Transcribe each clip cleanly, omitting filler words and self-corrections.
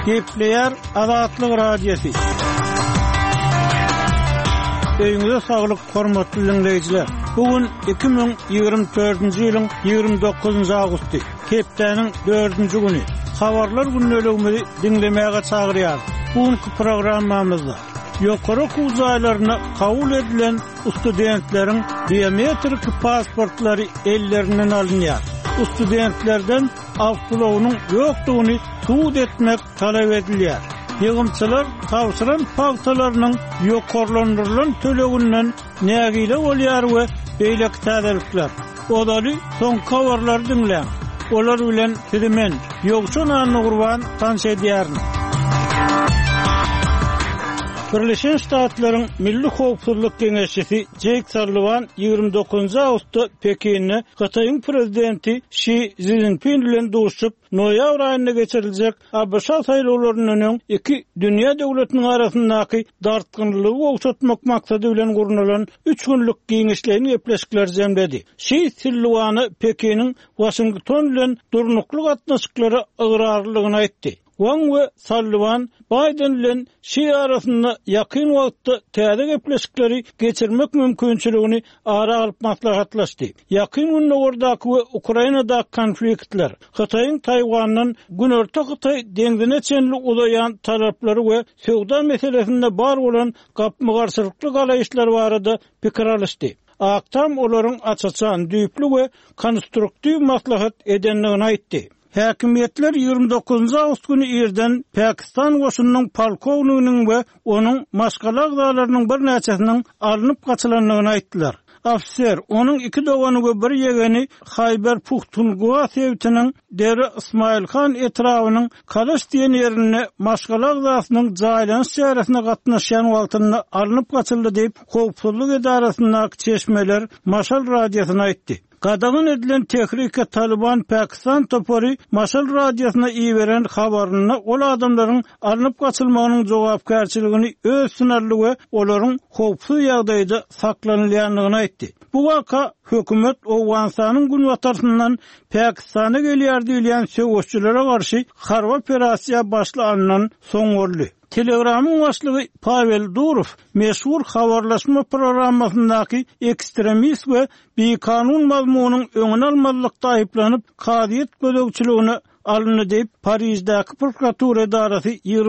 Gepleyer Azatlyk Radiosu. Öýüňize saglyk, hormatly dinleýijiler. Bugün 2024-nji ýylyň 29-njy awgusty. Kepdeniň 4-nji güni. Habarlar günnäligini dinlemäge çagyrýar. Bugünkü programmamyzda ýokary kuzaýlaryna kabul edilen studentleriň biometrik pasportlary ellerinden alınýar. Studentlerden awtologynyň ýokdugyny tuğut etmek talap edilýär. Ýygymçylar tawsyran pagtalarynyň ýokarlandyrılan tölegünden nägile bolýar we beýleki täzelikler. Odaly soň kawarlar dinleň. Olar bilen tidimen ýokşun anyny gurban tanş edýärmi? Birleşen Ştatlaryň Milli Howpsuzlyk Geňeşçisi Jake Sullivan 29 awgustda Pekinne Hataýyň prezidenti Xi Jinping bilen duruşup noýabr aýynda geçiriljek ABŞ saýlawlarynyň iki dünýä döwletiniň arasyndaky dartgynlygy owşatmak maksady bilen gurulan 3 günlük giňişlerini gepleşikler jemledi. Xi Sullivan Pekiniň Washington bilen durnukly gatnaşyklary ygyrarlygyny aýtdy. Wang we Sullivan Biden bilen Xi arasynda ýakyn wagtda täze gepleşikleri geçirmek mümkinçiligini ara alyp maslahatlaşdy. Ýakyn günlerdaky we Ukrainadaky konfliktler, Hataýyň Taýwanyň Günorta Hataý deňdine çenli ulayan talaplary we sowda meselesinde bar bolan gapmy-garşylykly galaýyşlar barada pikir alışdy. Aktam olaryň açaçan, düýpli we konstruktiw maslahat edenligini aýtdy. Häkimiýetler 29 awgust güni ýerden Pakistan goşunynyň polkownigynyň we onuň maşgala agdalarynyň bir näçesiniň alınıp gaçylanlygyny aýtdylar. Ofisier onuň iki dogany we bir ýegeni Hayber Puxtungowa sewtiniň deri Ismail Khan etrawynyň Kalaş diýen ýerine maşgala agdasynyň jaýlanyş şäheresine gatnaşýan wagtyny alınıp gaçyldy diýip Howpsuzlyk edarasynyň çeşmeler Maşal radiosyna aýtdy. Gadagyn edilen tehrike Taliban Pakistan topary Maşal radiosyna iýeren habaryny ol adamlaryň alınıp gaçylmagynyň jogapkärçiligini öz sınarly we olaryň howpsuz ýagdaýda saklanylýanlygyny aýtdy. Bu waka hökümet Owgansanyň gün wataryndan Pakistana gelýär diýilen söwüşçülere garşy harba operasiýa başlanandan soň boldy. Telegramyň başlygy Pavel Durov meşhur habarlaşma programmasyndaky ekstremist we beýkanun mazmunyň öňüne almalykda aýplanyp kadyet bölekçiligini alındy diýip Parisdaky prokuratura edarasy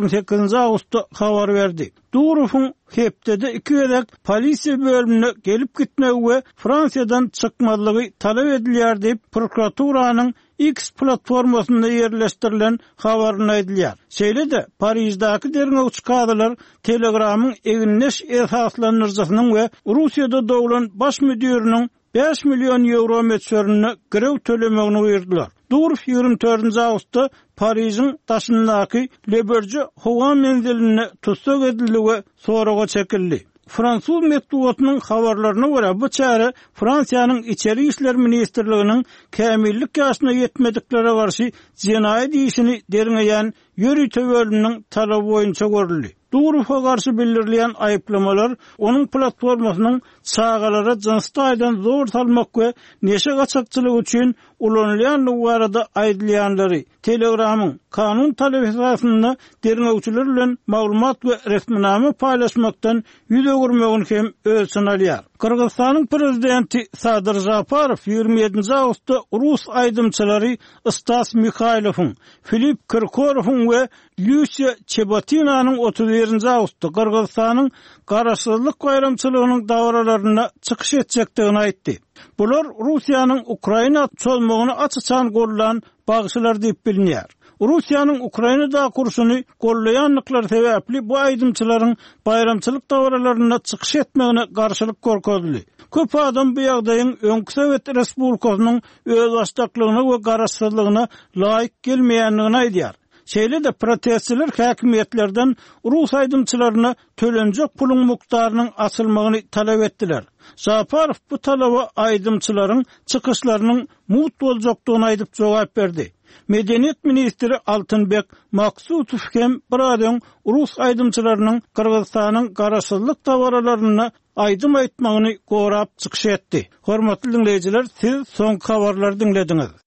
28 awgustda habar berdi. Durov'un hepdede iki wedek polisiýa bölümine gelip gitmegi we Fransiýadan çykmalygy talap edilýär diýip prokuraturasyň X platformasynda ýerleşdirilen habaryna aýdylýar. Şeýle-de Parisdaky derňewçi kadalar Telegramyň eginleş esaslanyrjasynyň we Russiýada dowlan baş müdiriniň 5 milyon euro meçörüne grew tölemegini berdiler. Durov 24 awgustda Parysyň taşyndaky Leberge howa menziline tutsak edildi we soraga çekildi. Fransuz metbuatynyň habarlaryna görä bu çare Fransiýanyň içeri işler ministrliginiň kämillik ýaşyna ýetmediklere garşy jenaýat işini derňeýän ýörüte bölüminiň talaby boýunça görüldi. Durow'a garşy bildirilýän aýplamalar onuň platformasynyň çağalara jinsty aýdan zor salmak we neşe gaçakçylyk üçin ulanylýanlygy barada aýdylýanlary Telegramyň kanun talabyny derňewçiler bilen maglumat we resminame paýlaşmakdan ýüze gürmegini hem öz sanalýar. Kyrgyzstanyň prezidenti Sadyr Japarow 27 awgustda Rus aýdymçylary Stas Mikhailowyň, Filip Kirkorowyň we Lyusia Chebatinanyň 31 awgustda Kyrgyzstanyň garaşsyzlyk gaýramçylygynyň dawaralaryna çykyş etjekdigini aýtdy. Bular Russiýanyň Ukraina çolmagyny açyçan gollan bagşylar diýip bilinýär. Russiýanyň Ukrainada kurşuny gollaýanlyklar sebäpli bu aýdymçylaryň bayramçylyk dawaralaryna çykyş etmegine garşylyk görkezdi. Köp adam bu ýagdaýyň öňkü Sowet Respublikasynyň öz başdaklygyna we garaşsyzlygyna laýyk gelmeýänligini aýdýar. Şeýle-de protestçiler häkimiýetlerden Rus aýdymçylaryna tölenjek pulun mukdarynyň açylmagyny talap etdiler. Japarow bu talaba aýdymçylaryň çykyşlarynyň mut boljakdygyny aýdyp jogap berdi. Medeniýet ministri Altynbek Maksutow hem bir Rus aýdymçylarynyň Kyrgyzstanyň garaşsyzlyk dawaralaryna aýdym aýtmagyny gorap çykyş etdi. Hormatly dinleýijiler, siz soňky habarlary dinlediňiz.